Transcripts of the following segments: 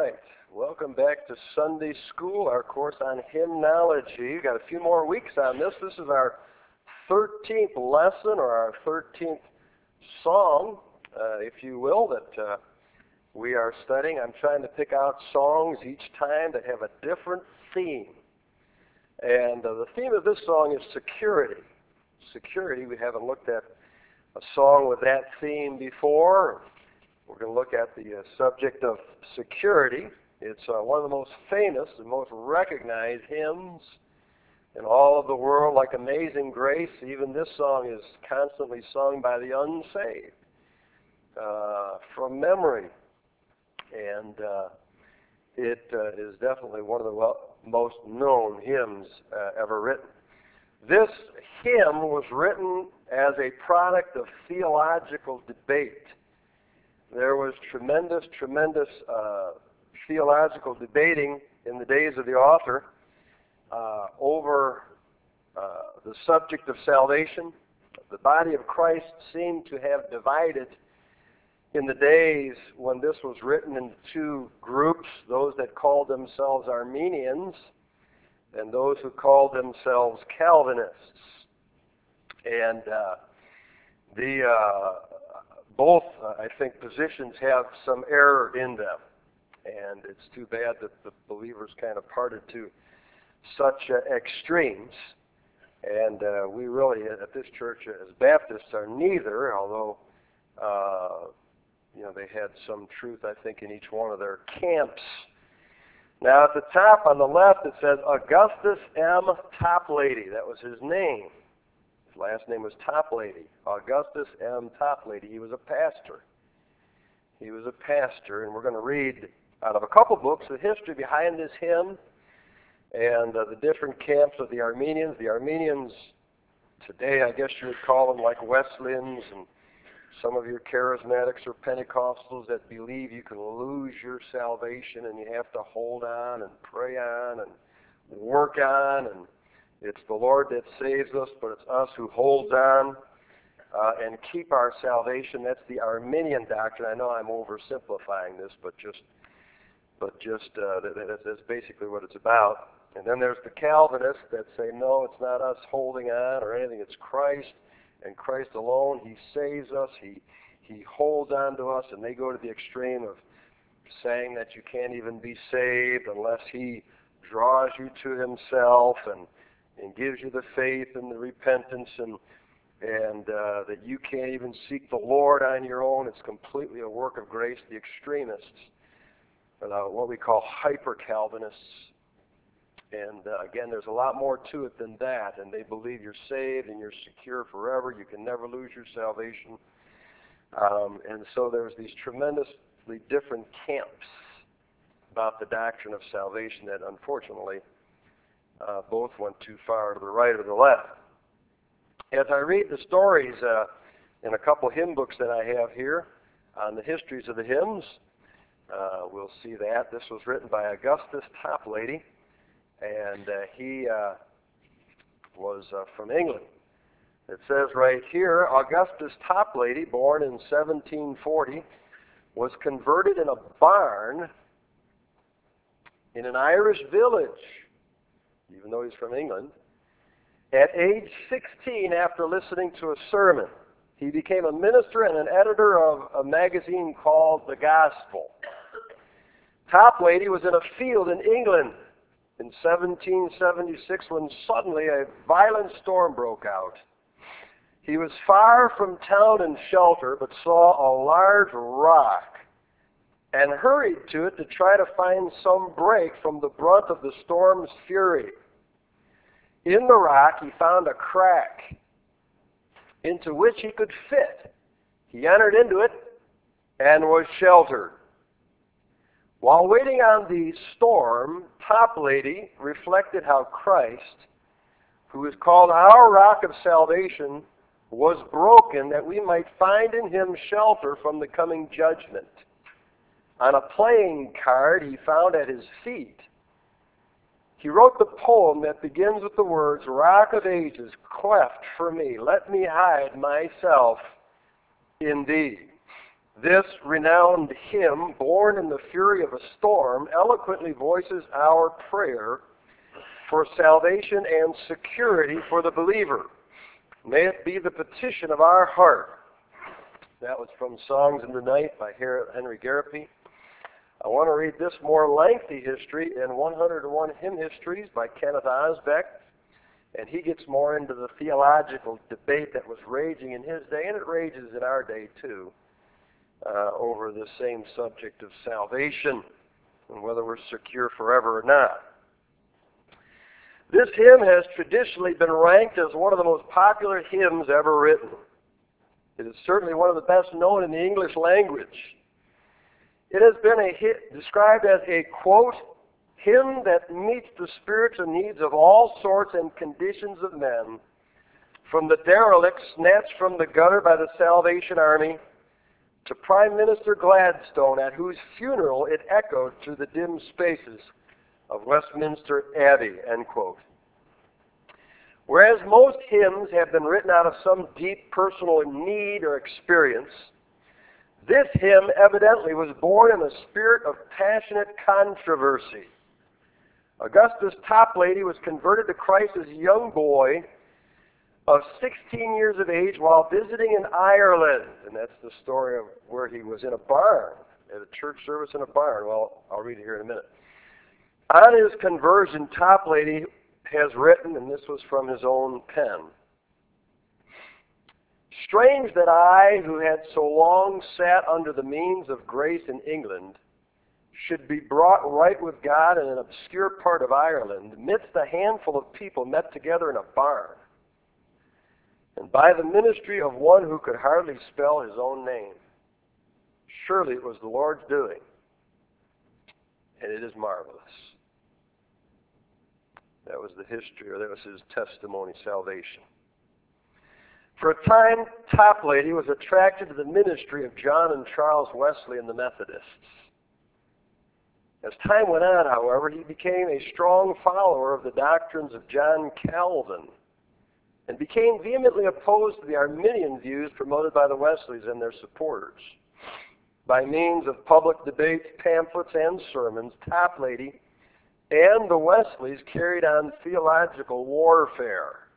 right. Welcome back to Sunday School, our course on hymnology. We've got a few more weeks on this. This is our 13th lesson, or our 13th song, if you will, that we are studying. I'm trying to pick out songs each time that have a different theme. And the theme of this song is security. Security. We haven't looked at a song with that theme before. We're going to look at the subject of security. It's one of the most famous and most recognized hymns in all of the world, like Amazing Grace. Even this song is constantly sung by the unsaved from memory. And it is definitely one of the most known hymns ever written. This hymn was written as a product of theological debate. There was tremendous theological debating in the days of the author over the subject of salvation. The body of Christ seemed to have divided in the days when this was written into two groups, those that called themselves Arminians and those who called themselves Calvinists. And both, I think, positions have some error in them. And it's too bad that the believers kind of parted to such extremes. And we really, at this church as Baptists, are neither, although, they had some truth, I think, in each one of their camps. Now, at the top on the left, it says Augustus M. Toplady. That was his name. His last name was Toplady. Augustus M. Toplady. He was a pastor. He was a pastor, and we're going to read out of a couple books the history behind this hymn and the different camps of the Arminians. The Arminians today, I guess you would call them like Wesleyans, and some of your charismatics or Pentecostals that believe you can lose your salvation and you have to hold on and pray on and work on, and it's the Lord that saves us, but it's us who holds on and keep our salvation. That's the Arminian doctrine. I know I'm oversimplifying this, but that's basically what it's about. And then there's the Calvinists that say, no, it's not us holding on or anything. It's Christ and Christ alone. He saves us. He holds on to us, and they go to the extreme of saying that you can't even be saved unless He draws you to Himself and gives you the faith and the repentance and that you can't even seek the Lord on your own. It's completely a work of grace. The extremists, what we call hyper-Calvinists. And again, there's a lot more to it than that. And they believe you're saved and you're secure forever. You can never lose your salvation. And so there's these tremendously different camps about the doctrine of salvation that unfortunately both went too far to the right or the left. As I read the stories in a couple hymn books that I have here on the histories of the hymns, we'll see that. This was written by Augustus Toplady, and he was from England. It says right here, Augustus Toplady, born in 1740, was converted in a barn in an Irish village, even though he's from England. At age 16, after listening to a sermon, he became a minister and an editor of a magazine called The Gospel. Toplady was in a field in England in 1776 when suddenly a violent storm broke out. He was far from town and shelter, but saw a large rock and hurried to it to try to find some break from the brunt of the storm's fury. In the rock, he found a crack into which he could fit. He entered into it and was sheltered. While waiting on the storm, Toplady reflected how Christ, who is called our rock of salvation, was broken that we might find in Him shelter from the coming judgment. On a playing card he found at his feet, he wrote the poem that begins with the words, Rock of Ages, cleft for me, let me hide myself in Thee. This renowned hymn, born in the fury of a storm, eloquently voices our prayer for salvation and security for the believer. May it be the petition of our heart. That was from Songs in the Night by Henry Garapi. I want to read this more lengthy history in 101 Hymn Histories by Kenneth Osbeck, and he gets more into the theological debate that was raging in his day, and it rages in our day too, over the same subject of salvation and whether we're secure forever or not. This hymn has traditionally been ranked as one of the most popular hymns ever written. It is certainly one of the best known in the English language. It has been described as a, quote, hymn that meets the spiritual needs of all sorts and conditions of men, from the derelict snatched from the gutter by the Salvation Army to Prime Minister Gladstone, at whose funeral it echoed through the dim spaces of Westminster Abbey, end quote. Whereas most hymns have been written out of some deep personal need or experience, this hymn evidently was born in a spirit of passionate controversy. Augustus Toplady was converted to Christ as a young boy of 16 years of age while visiting in Ireland. And that's the story of where he was in a barn, at a church service in a barn. Well, I'll read it here in a minute. On his conversion, Toplady has written, and this was from his own pen, "Strange that I, who had so long sat under the means of grace in England, should be brought right with God in an obscure part of Ireland, amidst a handful of people met together in a barn, and by the ministry of one who could hardly spell his own name. Surely it was the Lord's doing, and it is marvelous." That was the history, or that was his testimony, salvation. For a time, Toplady was attracted to the ministry of John and Charles Wesley and the Methodists. As time went on, however, he became a strong follower of the doctrines of John Calvin and became vehemently opposed to the Arminian views promoted by the Wesleys and their supporters. By means of public debates, pamphlets, and sermons, Toplady and the Wesleys carried on theological warfare.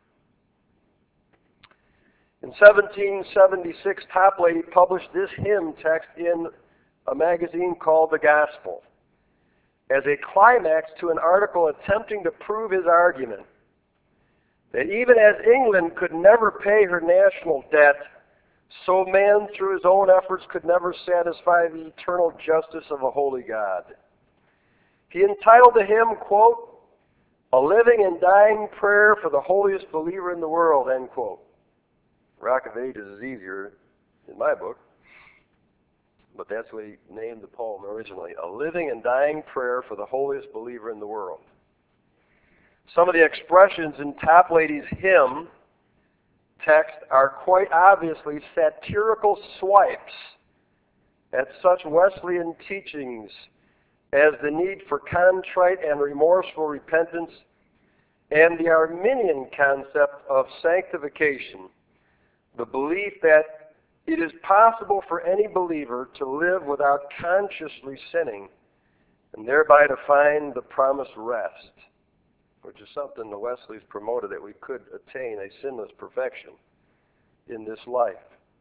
In 1776, Toplady published this hymn text in a magazine called The Gospel as a climax to an article attempting to prove his argument that even as England could never pay her national debt, so man through his own efforts could never satisfy the eternal justice of a holy God. He entitled the hymn, quote, "A living and dying prayer for the holiest believer in the world," end quote. Rock of Ages is easier in my book, but that's what he named the poem originally. A living and dying prayer for the holiest believer in the world. Some of the expressions in Toplady's hymn text are quite obviously satirical swipes at such Wesleyan teachings as the need for contrite and remorseful repentance and the Arminian concept of sanctification, the belief that it is possible for any believer to live without consciously sinning and thereby to find the promised rest, which is something the Wesleys promoted, that we could attain a sinless perfection in this life.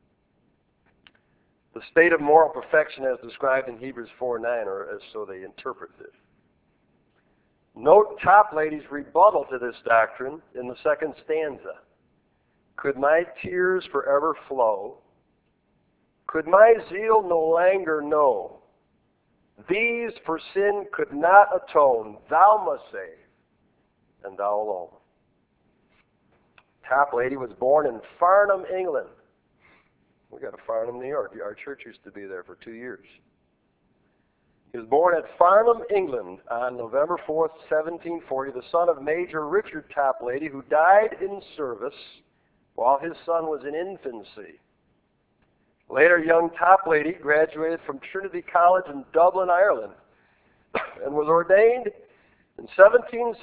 The state of moral perfection as described in Hebrews 4:9, or as so they interpreted it. Note Toplady's rebuttal to this doctrine in the second stanza. "Could my tears forever flow? Could my zeal no longer know? These for sin could not atone. Thou must save, and thou alone." Toplady was born in Farnham, England. We got a Farnham, New York. Our church used to be there for 2 years. He was born at Farnham, England on November 4th, 1740, the son of Major Richard Toplady, who died in service while his son was in infancy. Later, young Toplady graduated from Trinity College in Dublin, Ireland, and was ordained in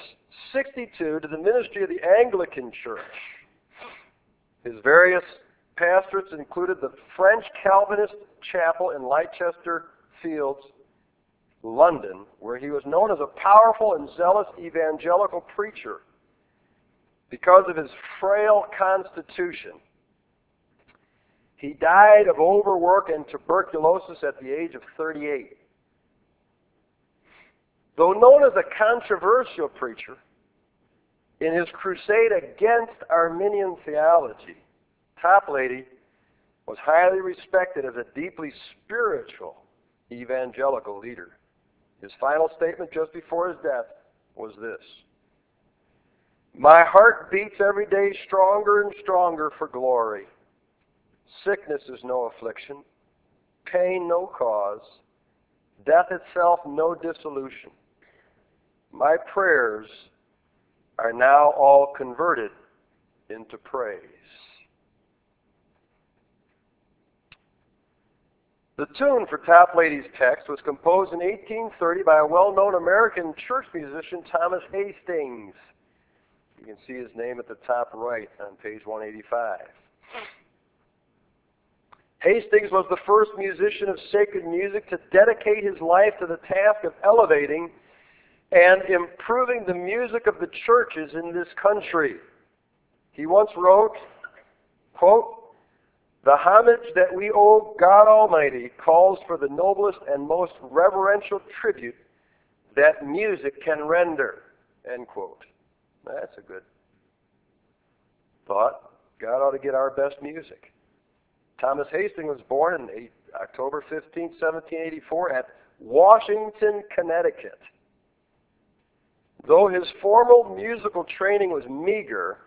1762 to the ministry of the Anglican Church. His various pastorates included the French Calvinist chapel in Leicester Fields, London, where he was known as a powerful and zealous evangelical preacher because of his frail constitution. He died of overwork and tuberculosis at the age of 38. Though known as a controversial preacher, in his crusade against Arminian theology, Toplady was highly respected as a deeply spiritual evangelical leader. His final statement just before his death was this: "My heart beats every day stronger and stronger for glory. Sickness is no affliction, pain no cause, death itself no dissolution. My prayers are now all converted into praise." The tune for Toplady's text was composed in 1830 by a well-known American church musician, Thomas Hastings. You can see his name at the top right on page 185. Hastings was the first musician of sacred music to dedicate his life to the task of elevating and improving the music of the churches in this country. He once wrote, quote, "The homage that we owe God Almighty calls for the noblest and most reverential tribute that music can render," end quote. That's a good thought. God ought to get our best music. Thomas Hastings was born on October 15, 1784 at Washington, Connecticut. Though his formal musical training was meager,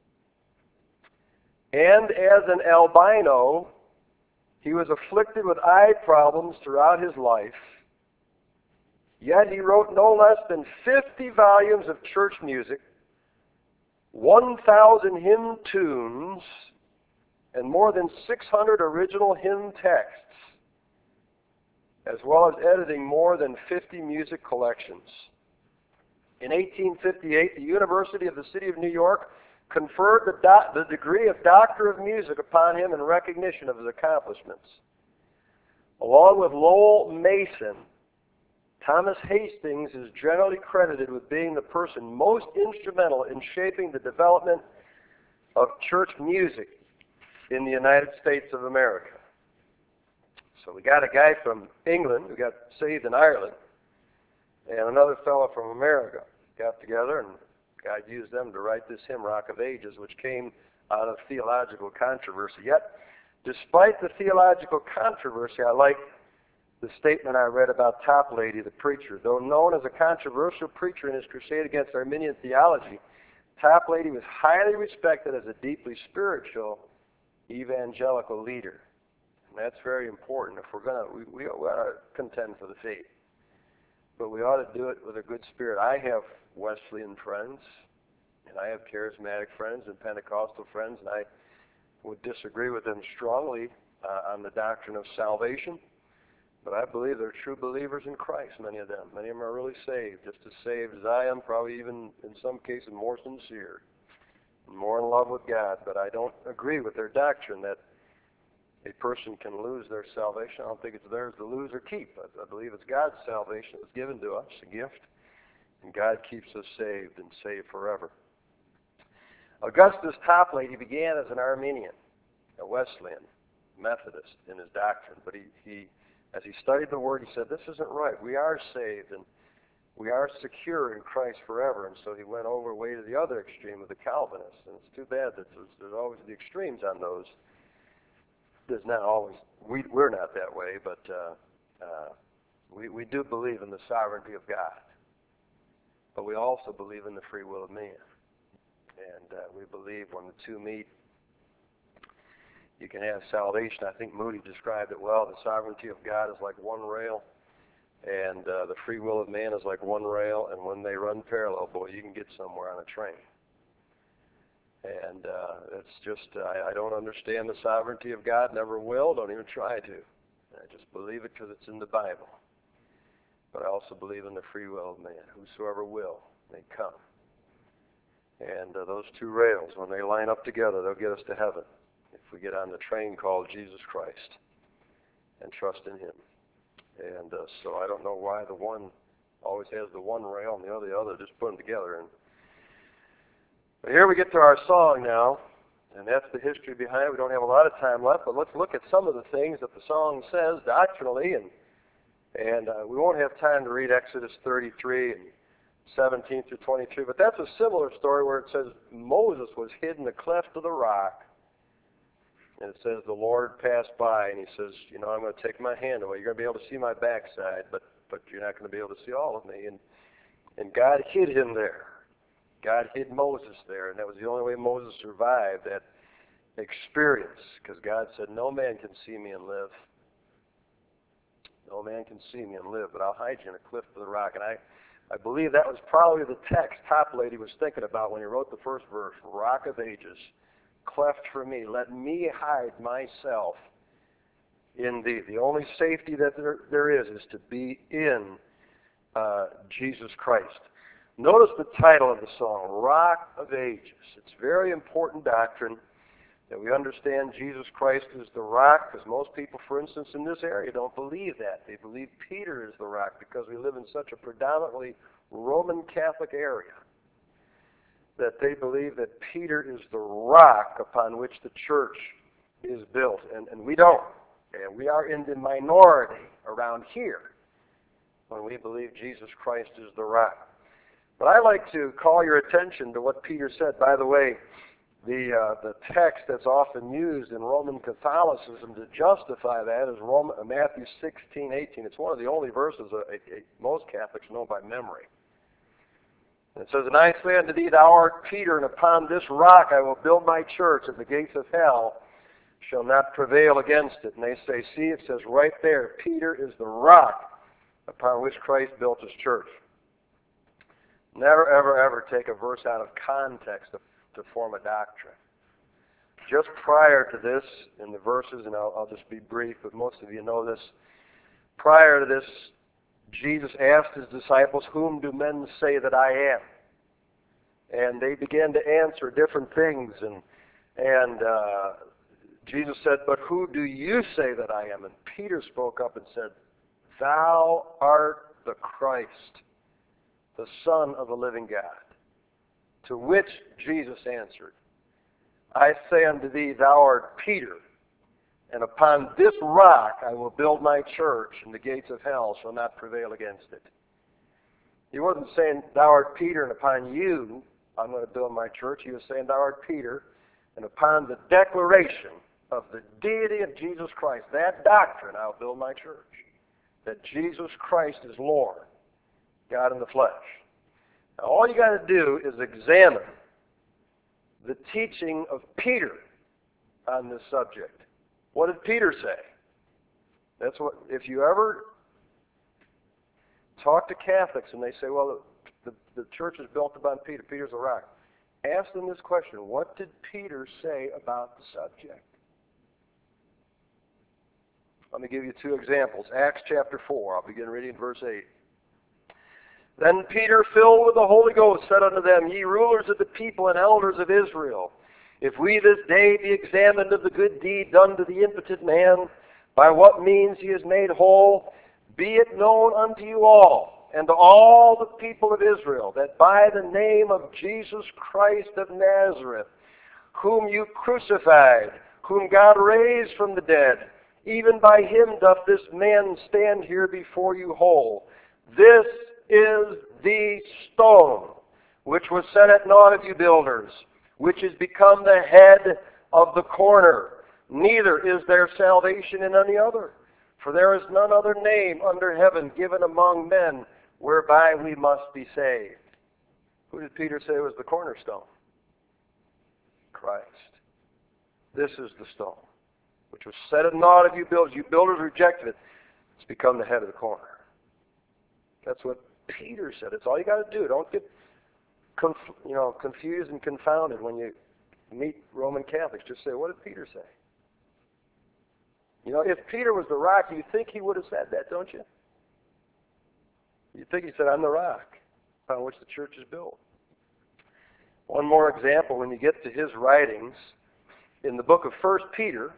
and as an albino, he was afflicted with eye problems throughout his life, yet he wrote no less than 50 volumes of church music, 1,000 hymn tunes, and more than 600 original hymn texts, as well as editing more than 50 music collections. In 1858, the University of the City of New York conferred the degree of Doctor of Music upon him in recognition of his accomplishments. Along with Lowell Mason, Thomas Hastings is generally credited with being the person most instrumental in shaping the development of church music in the United States of America. So we got a guy from England who got saved in Ireland, and another fellow from America got together, and God used them to write this hymn, Rock of Ages, which came out of theological controversy. Yet, despite the theological controversy, I like the statement I read about Toplady, the preacher. Though known as a controversial preacher in his crusade against Arminian theology, Toplady was highly respected as a deeply spiritual evangelical leader. And that's very important. If we're going to, we ought to contend for the faith. But we ought to do it with a good spirit. I have Wesleyan friends, and I have charismatic friends and Pentecostal friends, and I would disagree with them strongly on the doctrine of salvation. But I believe they're true believers in Christ, many of them. Many of them are really saved, just as saved as I am, probably even in some cases more sincere, and more in love with God. But I don't agree with their doctrine that a person can lose their salvation. I don't think it's theirs to lose or keep. I believe it's God's salvation that's given to us, a gift, and God keeps us saved and saved forever. Augustus Toplady began as an Arminian, a Wesleyan, Methodist in his doctrine, but he as he studied the Word, he said, this isn't right. We are saved, and we are secure in Christ forever. And so he went over way to the other extreme of the Calvinists. And it's too bad that there's always the extremes on those. There's not always, we're not that way, but we do believe in the sovereignty of God. But we also believe in the free will of man. And we believe when the two meet, you can have salvation. I think Moody described it well. The sovereignty of God is like one rail, and the free will of man is like one rail, and when they run parallel, boy, you can get somewhere on a train. And it's just, I don't understand the sovereignty of God, never will, don't even try to. I just believe it because it's in the Bible. But I also believe in the free will of man. Whosoever will, may come. And those two rails, when they line up together, they'll get us to heaven. If if we get on the train called Jesus Christ and trust in Him. And so I don't know why the one always has the one rail and the other. Just put them together. But here we get to our song now, and that's the history behind it. We don't have a lot of time left, but let's look at some of the things that the song says doctrinally, and we won't have time to read Exodus 33 and 17 through 23, but that's a similar story where it says Moses was hid in the cleft of the rock, and it says the Lord passed by, and He says, I'm going to take my hand away. You're going to be able to see my backside, but you're not going to be able to see all of me. And God hid him there. God hid Moses there, and that was the only way Moses survived that experience, because God said, no man can see me and live. No man can see me and live, but I'll hide you in a cliff of the rock. And I believe that was probably the text Toplady was thinking about when he wrote the first verse, Rock of Ages, cleft for me, let me hide myself in thee. The only safety that there is to be in Jesus Christ. Notice the title of the song, Rock of Ages. It's very important doctrine that we understand Jesus Christ is the rock, because most people, for instance, in this area don't believe that. They believe Peter is the rock because we live in such a predominantly Roman Catholic area that they believe that Peter is the rock upon which the church is built. And we don't. And we are in the minority around here when we believe Jesus Christ is the rock. But I like to call your attention to what Peter said. By the way, the text that's often used in Roman Catholicism to justify that is Matthew 16:18. It's one of the only verses most Catholics know by memory. It says, and I say unto thee, thou art Peter, and upon this rock I will build my church, and the gates of hell shall not prevail against it. And they say, see, it says right there, Peter is the rock upon which Christ built His church. Never, ever, ever take a verse out of context to form a doctrine. Just prior to this, in the verses, and I'll just be brief, but most of you know this, prior to this, Jesus asked His disciples, whom do men say that I am? And they began to answer different things, and Jesus said, but who do you say that I am? And Peter spoke up and said, thou art the Christ, the Son of the living God. To which Jesus answered, I say unto thee, thou art Peter, and upon this rock I will build my church, and the gates of hell shall not prevail against it. He wasn't saying, thou art Peter, and upon you I'm going to build my church. He was saying, thou art Peter, and upon the declaration of the deity of Jesus Christ, that doctrine, I'll build my church. That Jesus Christ is Lord, God in the flesh. Now, all you got to do is examine the teaching of Peter on this subject. What did Peter say? That's what, if you ever talk to Catholics and they say, well, the church is built upon Peter, Peter's a rock. Ask them this question, what did Peter say about the subject? Let me give you two examples. Acts chapter 4, I'll begin reading verse 8. Then Peter, filled with the Holy Ghost, said unto them, ye rulers of the people and elders of Israel, if we this day be examined of the good deed done to the impotent man, by what means he is made whole, be it known unto you all, and to all the people of Israel, that by the name of Jesus Christ of Nazareth, whom you crucified, whom God raised from the dead, even by Him doth this man stand here before you whole. This is the stone which was set at naught of you builders, which is become the head of the corner. Neither is there salvation in any other, for there is none other name under heaven given among men whereby we must be saved. Who did Peter say was the cornerstone? Christ. This is the stone, which was set at naught of you builders. You builders rejected it. It's become the head of the corner. That's what Peter said. It's all you got to do. Don't get confused and confounded when you meet Roman Catholics. Just say, what did Peter say? If Peter was the rock, you think he would have said that, don't you? You think he said, I'm the rock upon which the church is built. One more example, when you get to his writings, In the book of 1 Peter,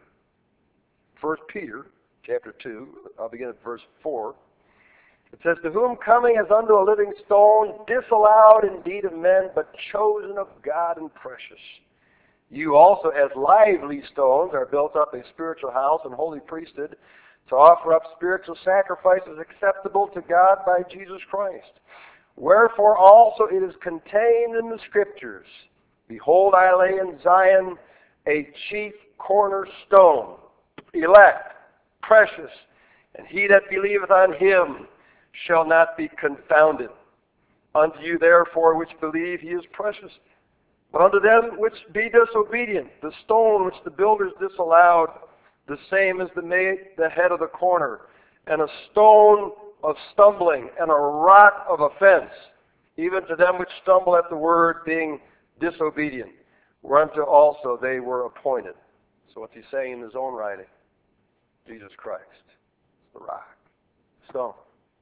chapter 2, I'll begin at verse 4. It says, "To whom coming as unto a living stone, disallowed indeed of men, but chosen of God and precious. You also, as lively stones, are built up a spiritual house and holy priesthood, to offer up spiritual sacrifices acceptable to God by Jesus Christ. Wherefore also it is contained in the Scriptures, Behold, I lay in Zion a chief cornerstone, elect, precious, and he that believeth on him shall not be confounded. Unto you therefore which believe he is precious. But unto them which be disobedient, the stone which the builders disallowed, the same is the head of the corner, and a stone of stumbling, and a rock of offense, even to them which stumble at the word, being disobedient, whereunto also they were appointed." So what's he saying in his own writing? Jesus Christ. It's the rock. Stone.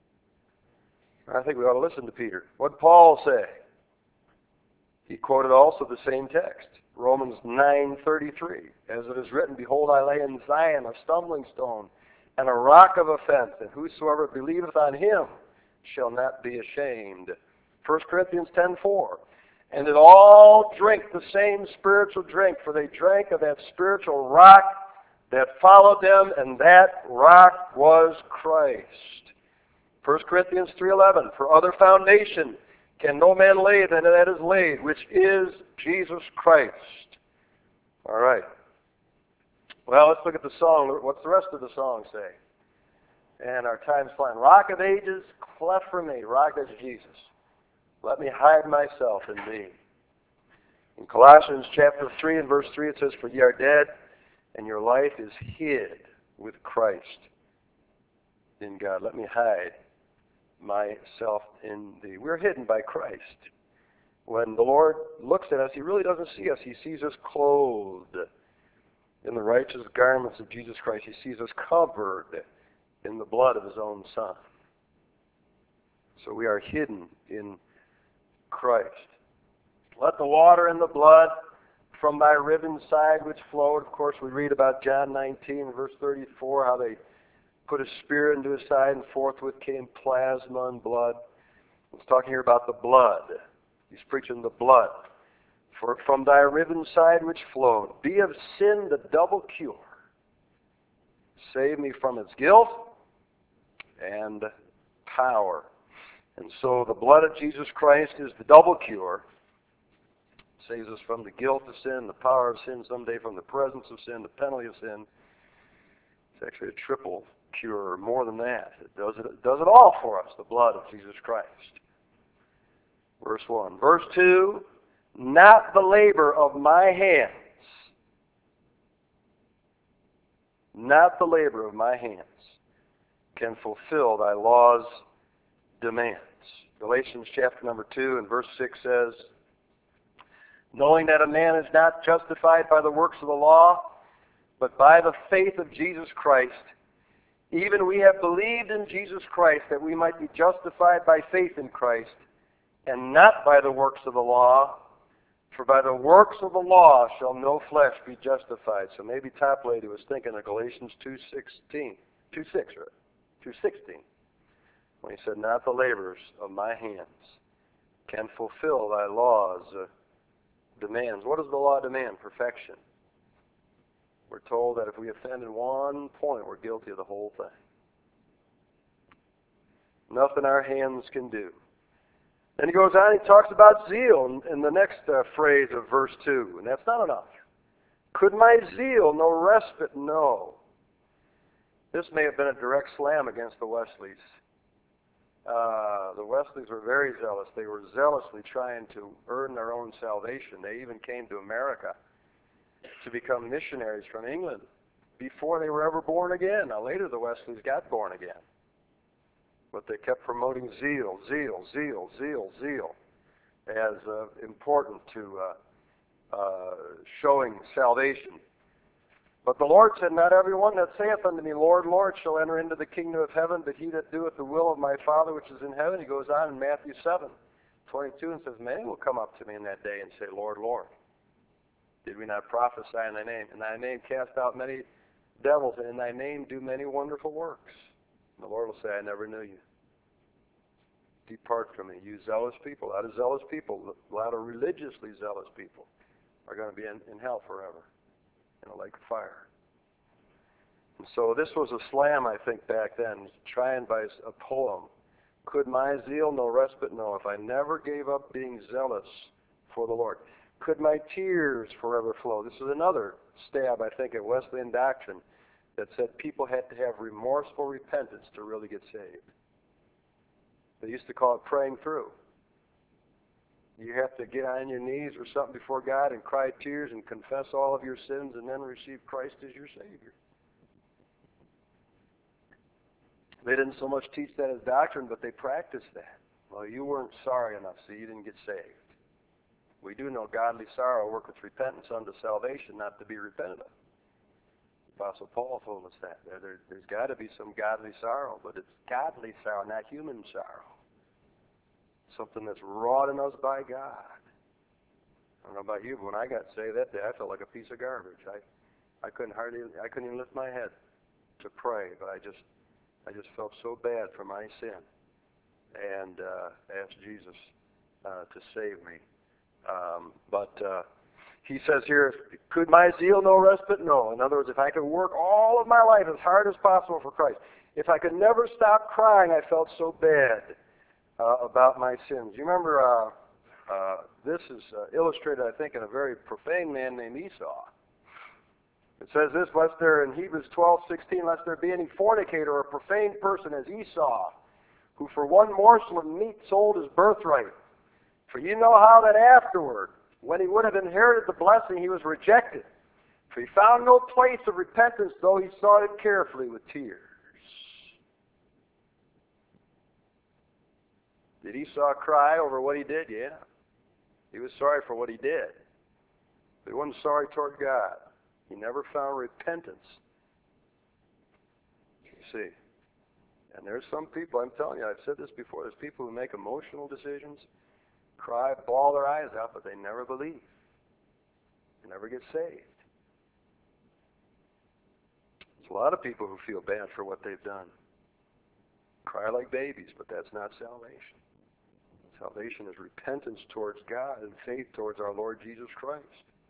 I think we ought to listen to Peter. What did Paul say? He quoted also the same text, Romans 9:33. "As it is written, Behold, I lay in Zion a stumbling stone and a rock of offense, and whosoever believeth on him shall not be ashamed." 1 Corinthians 10:4. "And did all drink the same spiritual drink, for they drank of that spiritual rock that followed them, and that rock was Christ." 1 Corinthians 3:11. "For other foundation can no man lay than that is laid, which is Jesus Christ." All right. Well, let's look at the song. What's the rest of the song say? And our time's flying. "Rock of ages, cleft for me." Rock is Jesus. "Let me hide myself in thee." In Colossians chapter 3 and verse 3 it says, "For ye are dead, and your life is hid with Christ in God. Let me hide myself in thee." We're hidden by Christ. When the Lord looks at us, he really doesn't see us. He sees us clothed in the righteous garments of Jesus Christ. He sees us covered in the blood of his own Son. So we are hidden in Christ. "Let the water and the blood from thy riven side which flowed." Of course, we read about John 19, verse 34, how they put a spear into his side and forthwith came plasma and blood. He's talking here about the blood. He's preaching the blood. "For from thy riven side which flowed, be of sin the double cure. Save me from its guilt and power." And so the blood of Jesus Christ is the double cure. Saves us from the guilt of sin, the power of sin, someday from the presence of sin, the penalty of sin. It's actually a triple cure, or more than that. It does it all for us, the blood of Jesus Christ. Verse 1. Verse 2, "Not the labor of my hands, not the labor of my hands, can fulfill thy law's demands." Galatians chapter number 2 and verse 6 says, "Knowing that a man is not justified by the works of the law, but by the faith of Jesus Christ, even we have believed in Jesus Christ, that we might be justified by faith in Christ, and not by the works of the law. For by the works of the law shall no flesh be justified." So maybe Toplady was thinking of Galatians 2:16, when he said, "Not the labors of my hands can fulfill thy law's demands." What does the law demand? Perfection. We're told that if we offend in one point, we're guilty of the whole thing. Nothing our hands can do. Then he goes on, he talks about zeal in the next phrase of verse 2, and that's not enough. "Could my zeal no respite know?" This may have been a direct slam against the Wesleys. The Wesleys were very zealous. They were zealously trying to earn their own salvation. They even came to America to become missionaries from England before they were ever born again. Now later the Wesleys got born again. But they kept promoting zeal as important to showing salvation. But the Lord said, "Not every one that saith unto me, Lord, Lord, shall enter into the kingdom of heaven, but he that doeth the will of my Father which is in heaven." He goes on in Matthew 7:22 and says, "Many will come up to me in that day and say, Lord, Lord." Did we not prophesy in thy name? In thy name cast out many devils, and in thy name do many wonderful works. And the Lord will say, I never knew you. Depart from me, you zealous people. A lot of zealous people, a lot of religiously zealous people are going to be in hell forever, in a lake of fire. And so this was a slam, I think, back then, trying by a poem. Could my zeal no respite know if I never gave up being zealous for the Lord? Could my tears forever flow? This is another stab, I think, at Wesleyan doctrine that said people had to have remorseful repentance to really get saved. They used to call it praying through. You have to get on your knees or something before God and cry tears and confess all of your sins and then receive Christ as your Savior. They didn't so much teach that as doctrine, but they practiced that. Well, you weren't sorry enough, so you didn't get saved. We do know godly sorrow worketh repentance unto salvation, not to be repented of. Apostle Paul told us that. There's got to be some godly sorrow, but it's godly sorrow, not human sorrow. Something that's wrought in us by God. I don't know about you, but when I got saved that day, I felt like a piece of garbage. I couldn't even lift my head to pray, but I just felt so bad for my sin, and asked Jesus to save me. But he says here, could my zeal no respite? No. In other words, if I could work all of my life as hard as possible for Christ, if I could never stop crying, I felt so bad about my sins. You remember, this is illustrated, I think, in a very profane man named Esau. It says this, lest there, in Hebrews 12:16, lest there be any fornicator or profane person as Esau, who for one morsel of meat sold his birthright. For you know how that afterward, when he would have inherited the blessing, he was rejected. For he found no place of repentance, though he sought it carefully with tears. Did Esau cry over what he did? Yeah. He was sorry for what he did. But he wasn't sorry toward God. He never found repentance. You see. And there's some people, I'm telling you, I've said this before, there's people who make emotional decisions, cry, bawl their eyes out, but they never believe. They never get saved. There's a lot of people who feel bad for what they've done. Cry like babies, but that's not salvation. Salvation is repentance towards God and faith towards our Lord Jesus Christ.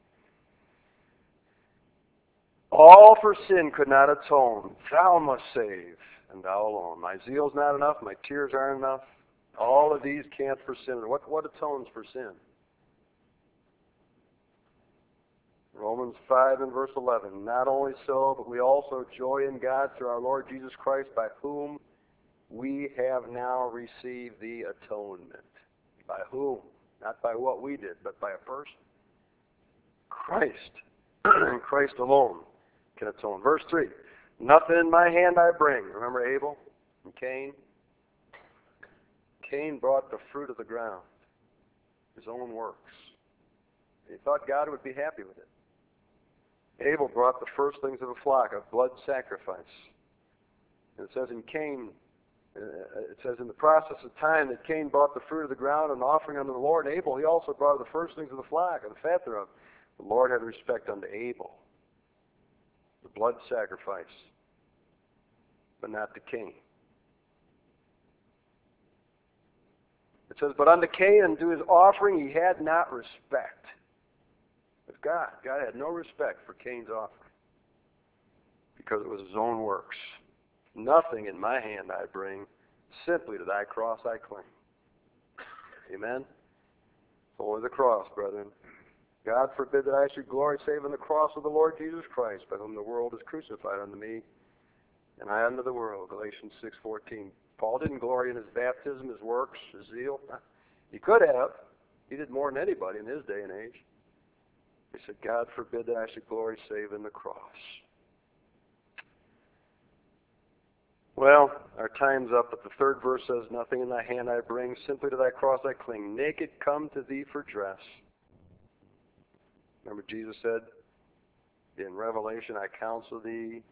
All for sin could not atone. Thou must save, and thou alone. My zeal's not enough. My tears aren't enough. All of these can't for sin. What atones for sin? Romans 5 and verse 11. Not only so, but we also joy in God through our Lord Jesus Christ, by whom we have now received the atonement. By whom? Not by what we did, but by a person. Christ. Christ alone can atone. Verse 3. Nothing in my hand I bring. Remember Abel and Cain? Cain brought the fruit of the ground, his own works. He thought God would be happy with it. Abel brought the firstlings of a flock, a blood sacrifice. And it says in Cain, it says in the process of time that Cain brought the fruit of the ground, an offering unto the Lord. And Abel, he also brought the firstlings of the flock, and the fat thereof. The Lord had respect unto Abel, the blood sacrifice, but not to Cain. It says, but unto Cain and to his offering he had not respect. With God. God had no respect for Cain's offering because it was his own works. Nothing in my hand I bring, simply to thy cross I cling. Amen? Only the cross, brethren. God forbid that I should glory save in the cross of the Lord Jesus Christ, by whom the world is crucified unto me, and I unto the world. Galatians 6:14. Paul didn't glory in his baptism, his works, his zeal. He could have. He did more than anybody in his day and age. He said, God forbid that I should glory save in the cross. Well, our time's up, but the third verse says, nothing in thy hand I bring, simply to thy cross I cling. Naked come to thee for dress. Remember Jesus said in Revelation, I counsel thee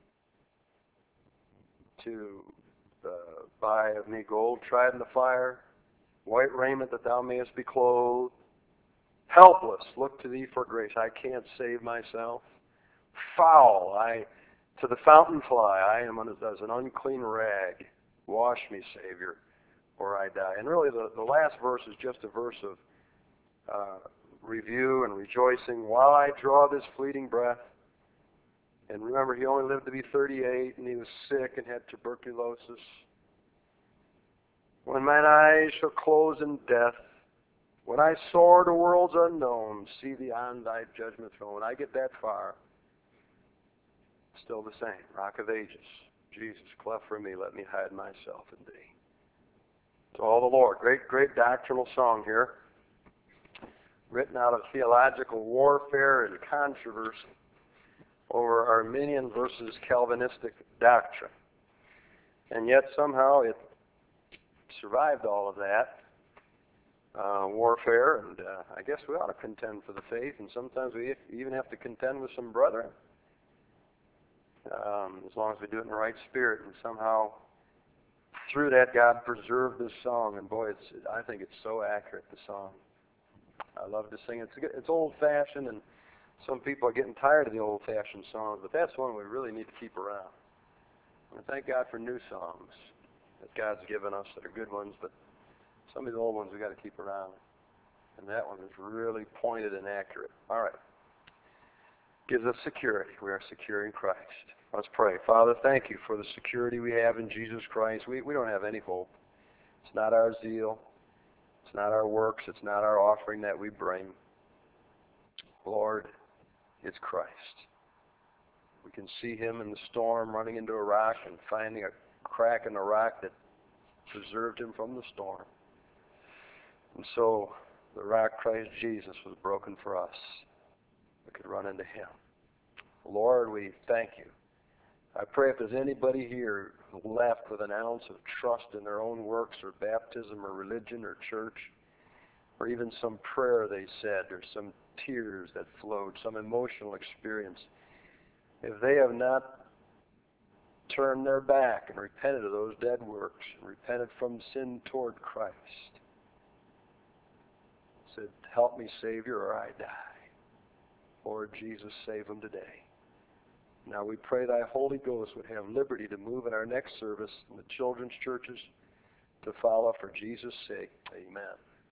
to buy of me gold tried in the fire, white raiment that thou mayest be clothed, Helpless, look to thee for grace. I can't save myself. Foul, to the fountain fly. I am as an unclean rag. Wash me, Savior, or I die. And really, the last verse is just a verse of review and rejoicing. While I draw this fleeting breath, and remember, he only lived to be 38, and he was sick and had tuberculosis. When mine eyes shall close in death, when I soar to worlds unknown, see thee on thy judgment throne. When I get that far, still the same. Rock of ages, Jesus, cleft for me, let me hide myself in thee. To all the Lord. Great, great doctrinal song here, written out of theological warfare and controversy over Arminian versus Calvinistic doctrine. And yet somehow it survived all of that warfare, and I guess we ought to contend for the faith, and sometimes we even have to contend with some brethren, as long as we do it in the right spirit. And somehow through that, God preserved this song, and boy, I think it's so accurate, the song. I love to sing it. It's old-fashioned, and some people are getting tired of the old-fashioned songs, but that's one we really need to keep around. And thank God for new songs that God's given us that are good ones, but some of the old ones we got to keep around. And that one is really pointed and accurate. All right. Gives us security. We are secure in Christ. Let's pray. Father, thank you for the security we have in Jesus Christ. We don't have any hope. It's not our zeal. It's not our works. It's not our offering that we bring. Lord, it's Christ. We can see him in the storm running into a rock and finding a crack in the rock that preserved him from the storm. And so the rock, Christ Jesus, was broken for us. We could run into him. Lord, we thank you. I pray if there's anybody here left with an ounce of trust in their own works or baptism or religion or church, or even some prayer they said, or some tears that flowed, some emotional experience, if they have not turned their back and repented of those dead works and repented from sin toward Christ, said, help me, Savior, or I die. Lord Jesus, save them today. Now we pray thy Holy Ghost would have liberty to move in our next service in the children's churches to follow for Jesus' sake. Amen.